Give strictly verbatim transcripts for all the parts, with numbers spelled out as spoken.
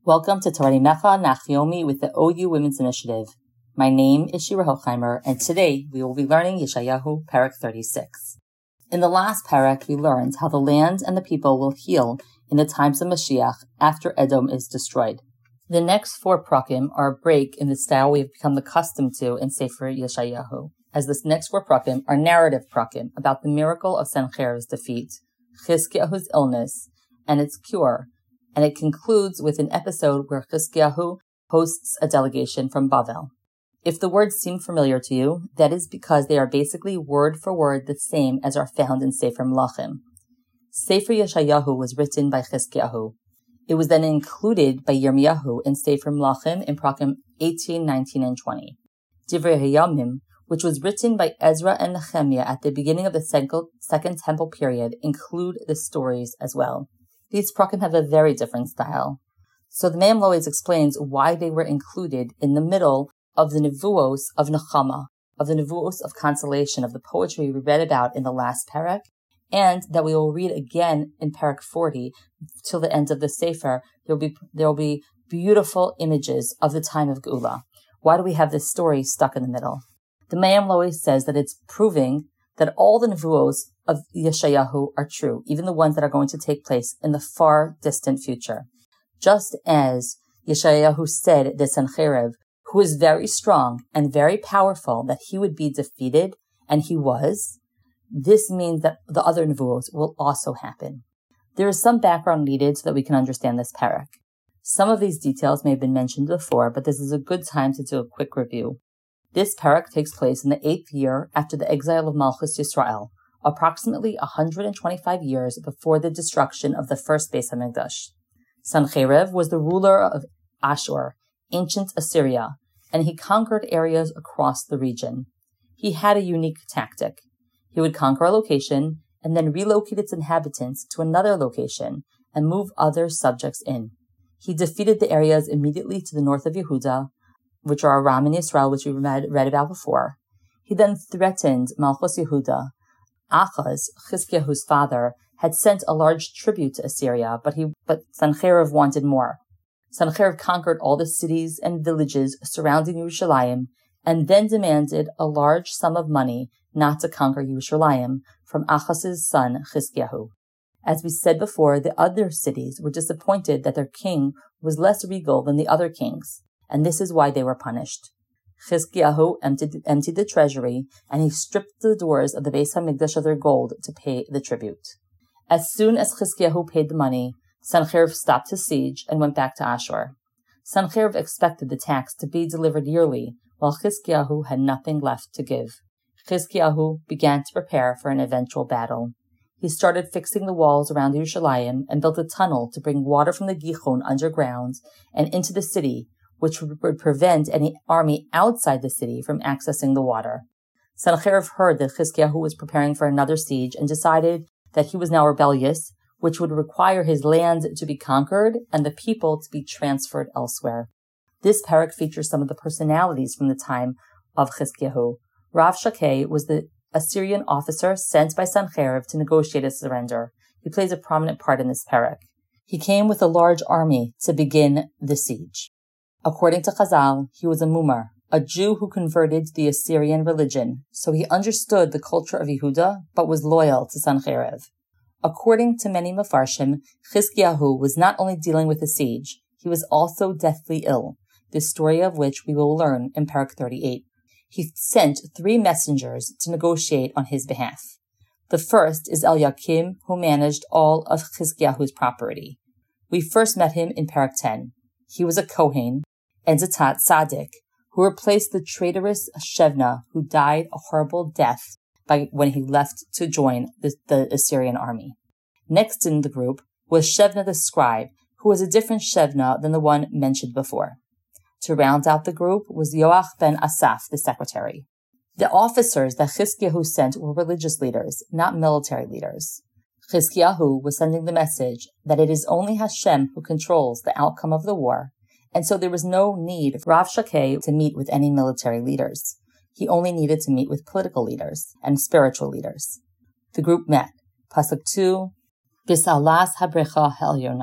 Welcome to Torah Necha Nachyomi with the O U Women's Initiative. My name is Shira Hochheimer, and today we will be learning Yeshayahu, Parak thirty-six. In the last parak, we learned how the land and the people will heal in the times of Mashiach after Edom is destroyed. The next four prakim are a break in the style we have become accustomed to in Sefer Yeshayahu, as this next four prakim are narrative prakim about the miracle of Sennacherib's defeat, Chizkiyahu's illness, and its cure, and it concludes with an episode where Chizkiyahu hosts a delegation from Bavel. If the words seem familiar to you, that is because they are basically word for word the same as are found in Sefer Melachim. Sefer Yeshayahu was written by Chizkiyahu. It was then included by Yirmiyahu in Sefer Melachim in Prakim eighteen, nineteen, and twenty. Divrei Hayamim, which was written by Ezra and Nehemiah at the beginning of the Second Temple period, include the stories as well. These prakim have a very different style. So the Me'am Lois explains why they were included in the middle of the Nevuos of Nechama, of the Nevuos of consolation, of the poetry we read about in the last parak, and that we will read again in parak forty till the end of the Sefer. There will be there will be beautiful images of the time of Geula. Why do we have this story stuck in the middle? The Me'am Lois says that it's proving that all the Nevuos of Yeshayahu are true, even the ones that are going to take place in the far distant future. Just as Yeshayahu said to Sennacherib, who is very strong and very powerful, that he would be defeated, and he was, this means that the other Nevuos will also happen. There is some background needed so that we can understand this parak. Some of these details may have been mentioned before, but this is a good time to do a quick review. This parak takes place in the eighth year after the exile of Malchus Yisrael, approximately one hundred twenty-five years before the destruction of the first Beis HaMikdash. Sennacherib was the ruler of Ashur, ancient Assyria, and he conquered areas across the region. He had a unique tactic. He would conquer a location and then relocate its inhabitants to another location and move other subjects in. He defeated the areas immediately to the north of Yehuda, which are Aram and Yisrael, which we read, read about before. He then threatened Malchus Yehuda. Achaz, Chizkiyahu's father, had sent a large tribute to Assyria, but he but Sennacherib wanted more. Sennacherib conquered all the cities and villages surrounding Yerushalayim, and then demanded a large sum of money not to conquer Yerushalayim from Achaz's son Chizkiyahu. As we said before, the other cities were disappointed that their king was less regal than the other kings, and this is why they were punished. Chizkiyahu emptied, emptied the treasury, and he stripped the doors of the Beis HaMikdash of their gold to pay the tribute. As soon as Chizkiyahu paid the money, Sennacherib stopped his siege and went back to Ashur. Sennacherib expected the tax to be delivered yearly, while Chizkiyahu had nothing left to give. Chizkiyahu began to prepare for an eventual battle. He started fixing the walls around Yerushalayim and built a tunnel to bring water from the Gihon underground and into the city, which would prevent any army outside the city from accessing the water. Sennacherib heard that Chizkiyahu was preparing for another siege and decided that he was now rebellious, which would require his land to be conquered and the people to be transferred elsewhere. This parak features some of the personalities from the time of Chizkiyahu. Rav Shakeh was the Assyrian officer sent by Sennacherib to negotiate a surrender. He plays a prominent part in this parak. He came with a large army to begin the siege. According to Chazal, he was a Mumar, a Jew who converted to the Assyrian religion, so he understood the culture of Yehuda, but was loyal to Sennacherib. According to many Mefarshim, Chizkiyahu was not only dealing with the siege, he was also deathly ill, the story of which we will learn in Parak thirty-eight. He sent three messengers to negotiate on his behalf. The first is Eliakim, who managed all of Chizkiyahu's property. We first met him in Parak ten. He was a Kohen, and Zatat Tzaddik, who replaced the traitorous Shevna, who died a horrible death by when he left to join the, the Assyrian army. Next in the group was Shevna the scribe, who was a different Shevna than the one mentioned before. To round out the group was Yoach ben Asaph, the secretary. The officers that Chizkiyahu sent were religious leaders, not military leaders. Chizkiyahu was sending the message that it is only Hashem who controls the outcome of the war, and so there was no need for Rav Shakeh to meet with any military leaders. He only needed to meet with political leaders and spiritual leaders. The group met. Pasuk two, Bisalas habrecha helyona.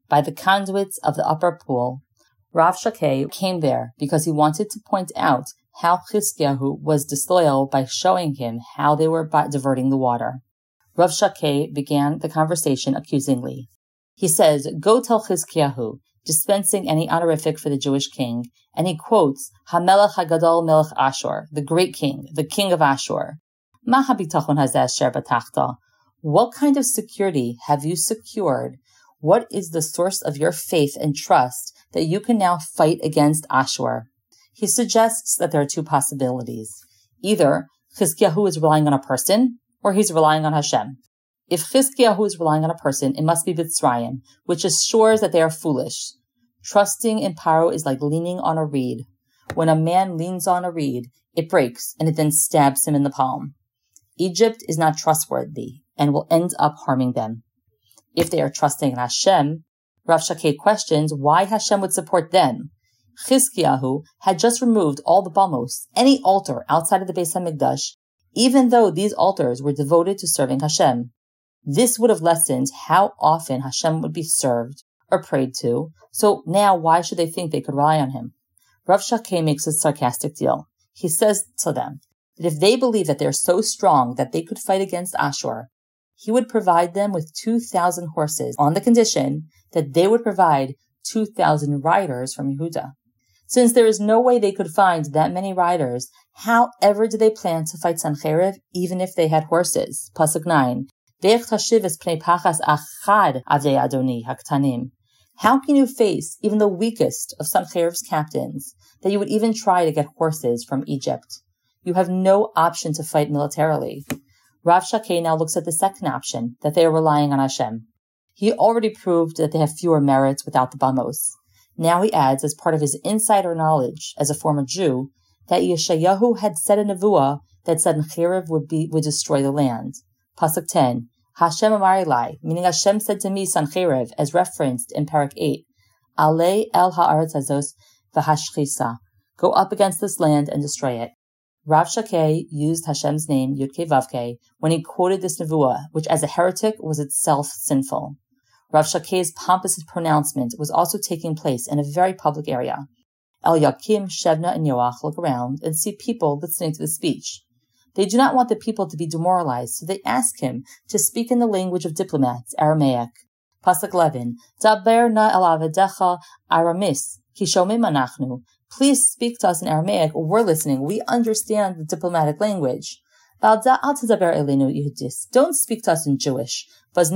by the conduits of the upper pool. Rav Shakeh came there because he wanted to point out how Chizkiyahu was disloyal by showing him how they were diverting the water. Rav Shakeh began the conversation accusingly. He says, "Go tell Chizkiyahu," dispensing any honorific for the Jewish king, and he quotes HaMelech HaGadol Melech Ashur, the great king, the king of Ashur. Ma habitachon hazeh asher batachta? What kind of security have you secured? What is the source of your faith and trust that you can now fight against Ashur? He suggests that there are two possibilities. Either Chizkiyahu is relying on a person, or he's relying on Hashem. If Chizkiyahu is relying on a person, it must be Mitzrayim, which assures that they are foolish. Trusting in Paro is like leaning on a reed. When a man leans on a reed, it breaks, and it then stabs him in the palm. Egypt is not trustworthy, and will end up harming them. If they are trusting in Hashem, Rav Shakeh questions why Hashem would support them. Chizkiyahu had just removed all the bamos, any altar outside of the Beis HaMikdash, even though these altars were devoted to serving Hashem. This would have lessened how often Hashem would be served or prayed to, so now why should they think they could rely on him? Rav Shakeh makes a sarcastic deal. He says to them that if they believe that they're so strong that they could fight against Ashur, he would provide them with two thousand horses on the condition that they would provide two thousand riders from Yehuda. Since there is no way they could find that many riders, how ever do they plan to fight Sancheriv even if they had horses? Pasuk nine. How can you face even the weakest of Sancheriv's captains, that you would even try to get horses from Egypt? You have no option to fight militarily. Rav Shakeh now looks at the second option, that they are relying on Hashem. He already proved that they have fewer merits without the Bamos. Now he adds, as part of his insider knowledge as a former Jew, that Yeshayahu had said a nevuah that Sancheriv would be would destroy the land. Pasuk ten, Hashem amar elai, meaning Hashem said to me, Sancheriv, as referenced in Parak eight, Alei el ha'aretz hazos v'hashchisa, go up against this land and destroy it. Rav Shakeh used Hashem's name, Yud-Kei Vav-Kei, when he quoted this nevuah, which as a heretic was itself sinful. Rav Shakeh's pompous pronouncement was also taking place in a very public area. Eliakim, Shebna, and Yoach look around and see people listening to the speech. They do not want the people to be demoralized, so they ask him to speak in the language of diplomats, Aramaic. Pasuk eleven, Daber na el avedecha Aramis, ki shomim anachnu. Please speak to us in Aramaic, we're listening, we understand the diplomatic language. Don't speak to us in Jewish, which is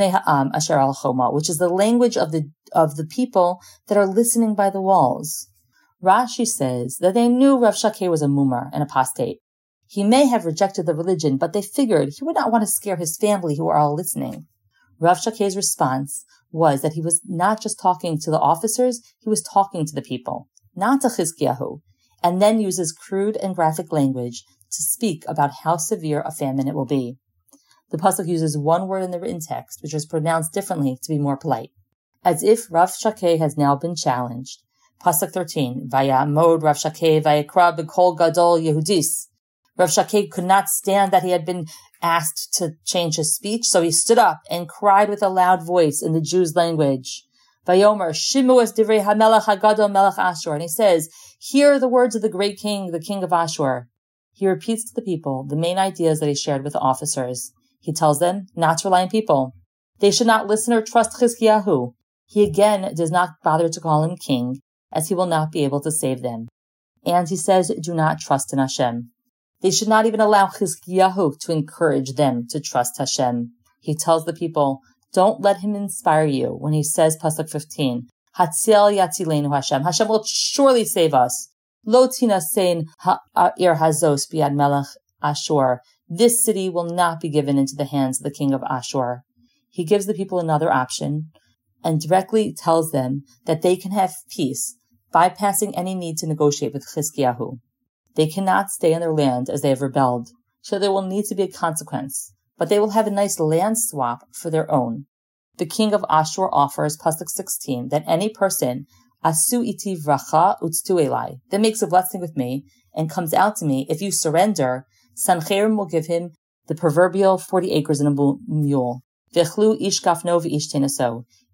the language of the of the people that are listening by the walls. Rashi says that they knew Rav Shakeh was a mumar, an apostate. He may have rejected the religion, but they figured he would not want to scare his family who are all listening. Rav Shakeh's response was that he was not just talking to the officers, he was talking to the people, not to Chizkiyahu, and then uses crude and graphic language to speak about how severe a famine it will be. The pasuk uses one word in the written text, which is pronounced differently to be more polite, as if Rav Shakeh has now been challenged. Pasuk thirteen, Vayamod Rav Shakeh vayikra b'kol gadol Yehudis. Rav Shakeh could not stand that he had been asked to change his speech, so he stood up and cried with a loud voice in the Jews' language. Vayomer Shimu es divrei hamelech hagadol melech Ashur, and he says, "Hear the words of the great king, the king of Ashur." He repeats to the people the main ideas that he shared with the officers. He tells them not to rely on people. They should not listen or trust Chizkiyahu. He again does not bother to call him king, as he will not be able to save them. And he says, do not trust in Hashem. They should not even allow Chizkiyahu to encourage them to trust Hashem. He tells the people, don't let him inspire you when he says, Pasuk fifteen, Hatziel yatzilenu Hashem. Hashem will surely save us. Lo tinasein ha'ir hazos biad melech Ashur. This city will not be given into the hands of the king of Ashur. He gives the people another option and directly tells them that they can have peace, bypassing any need to negotiate with Chizkiyahu. They cannot stay in their land as they have rebelled, so there will need to be a consequence, but they will have a nice land swap for their own. The king of Ashur offers, Pasuk sixteen, that any person, Asu iti vracha utstu elai, that makes a blessing with me and comes out to me, if you surrender, Sancherim will give him the proverbial forty acres and a mule. V'chlu ish gafno v'ish tenaso.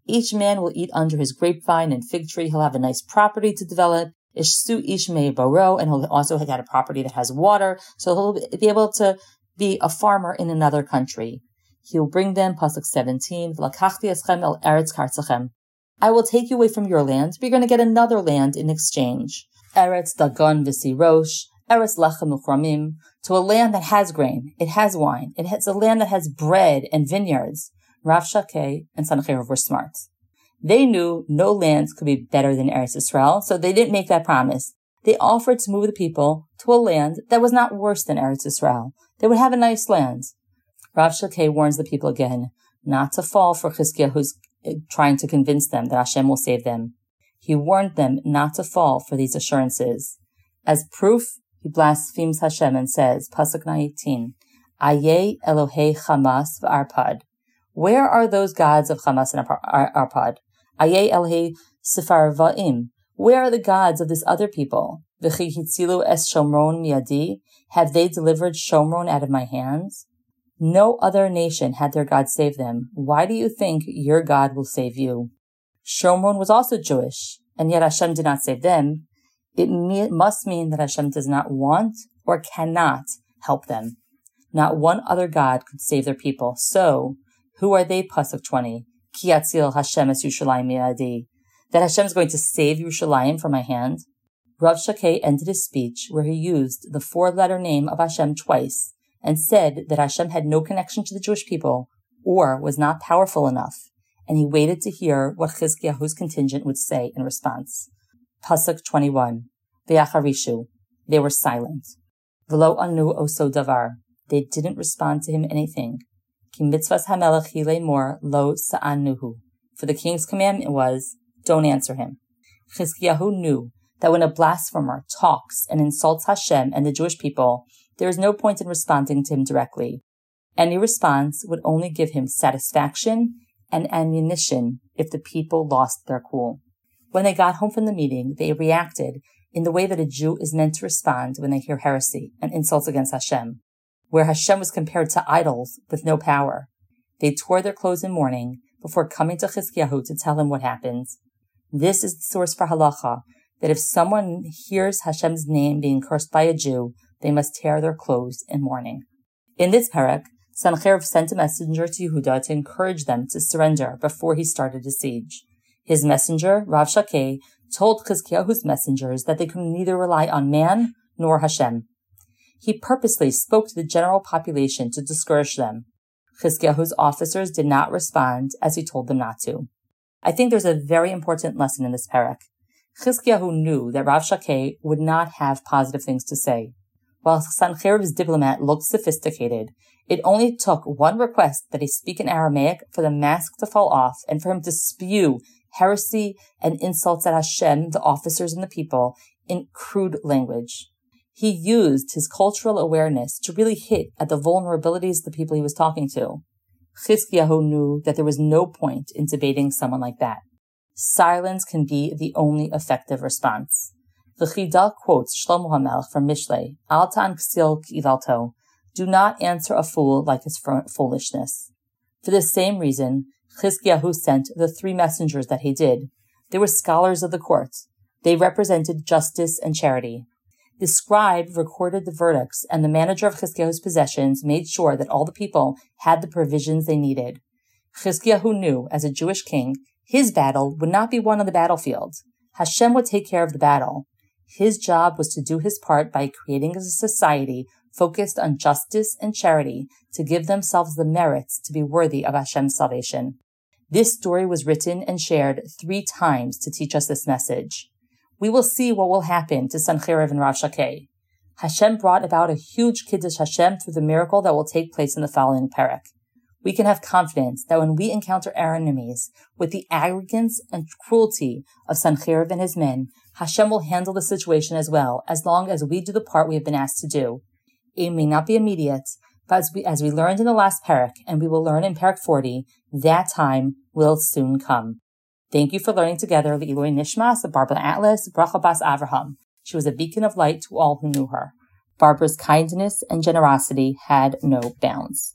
Each man will eat under his grapevine and fig tree. He'll have a nice property to develop. Ishsu ish mei baro, and he'll also get a property that has water, so he'll be able to be a farmer in another country. He will bring them, pasuk seventeen, v'lakachti eschem el eretz kartzachem. I will take you away from your land, but you're going to get another land in exchange. Eretz dagon v'sirosh, eretz lechem uchramim, to a land that has grain, it has wine, it has a land that has bread and vineyards. Rav Shakeh and Sancheiriv were smart. They knew no lands could be better than Eretz Yisrael, so they didn't make that promise. They offered to move the people to a land that was not worse than Eretz Yisrael. They would have a nice land. Rav Shakeh warns the people again not to fall for Chizkiah, who's trying to convince them that Hashem will save them. He warned them not to fall for these assurances. As proof, he blasphemes Hashem and says, pasuk nineteen, Ayeh Elohei Hamas v'Arpad. Where are those gods of Hamas and Arpad? Ayeh Elohei Sepharvaim. Where are the gods of this other people? V'chi hitzilu es Shomron miyadi. Have they delivered Shomron out of my hands? No other nation had their God save them. Why do you think your God will save you? Shomron was also Jewish, and yet Hashem did not save them. It me- must mean that Hashem does not want or cannot help them. Not one other God could save their people. So, who are they, pasuk twenty? Ki yatzil Hashem es Yerushalayim mi'adi. That Hashem is going to save Yerushalayim from my hand? Rav Shakeh ended his speech where he used the four-letter name of Hashem twice and said that Hashem had no connection to the Jewish people or was not powerful enough, and he waited to hear what Chizkiyahu's contingent would say in response. Pasuk twenty-one. Ve'acharishu. They were silent. V'lo anu oso davar. They didn't respond to him anything. Ki mitzvas hamelech hi le'mor lo sa'anuhu. For the king's commandment was, don't answer him. Chizkiyahu knew that when a blasphemer talks and insults Hashem and the Jewish people, there is no point in responding to him directly. Any response would only give him satisfaction and ammunition if the people lost their cool. When they got home from the meeting, they reacted in the way that a Jew is meant to respond when they hear heresy and insults against Hashem, where Hashem was compared to idols with no power. They tore their clothes in mourning before coming to Chizkiyahu to tell him what happened. This is the source for halacha, that if someone hears Hashem's name being cursed by a Jew, they must tear their clothes in mourning. In this parak, Sancheiriv sent a messenger to Yehuda to encourage them to surrender before he started a siege. His messenger, Rav Shakeh, told Chizkiyahu's messengers that they could neither rely on man nor Hashem. He purposely spoke to the general population to discourage them. Chizkiyahu's officers did not respond as he told them not to. I think there's a very important lesson in this parak. Chizkiyahu knew that Rav Shakeh would not have positive things to say. While Sancheiriv's diplomat looked sophisticated, it only took one request that he speak in Aramaic for the mask to fall off and for him to spew heresy and insults at Hashem, the officers, and the people in crude language. He used his cultural awareness to really hit at the vulnerabilities of the people he was talking to. Chizkiyahu knew that there was no point in debating someone like that. Silence can be the only effective response. The Chida quotes Shlomo HaMelech from Mishlei, Al ta'an ksil k'ivalto. Do not answer a fool like his foolishness. For the same reason, Chizkiyahu sent the three messengers that he did. They were scholars of the court. They represented justice and charity. The scribe recorded the verdicts, and the manager of Chizkiyahu's possessions made sure that all the people had the provisions they needed. Chizkiyahu knew, as a Jewish king, his battle would not be won on the battlefield. Hashem would take care of the battle. His job was to do his part by creating a society focused on justice and charity to give themselves the merits to be worthy of Hashem's salvation. This story was written and shared three times to teach us this message. We will see what will happen to Sancheiriv and Rav Shakeh. Hashem brought about a huge Kiddush Hashem through the miracle that will take place in the following parak. We can have confidence that when we encounter our enemies with the arrogance and cruelty of Sancheiriv and his men, Hashem will handle the situation as well, as long as we do the part we have been asked to do. It may not be immediate, but as we, as we learned in the last parak, and we will learn in parak forty, that time will soon come. Thank you for learning together the Eloi Nishmas of Barbara Atlas, Bracha Bas Avraham. She was a beacon of light to all who knew her. Barbara's kindness and generosity had no bounds.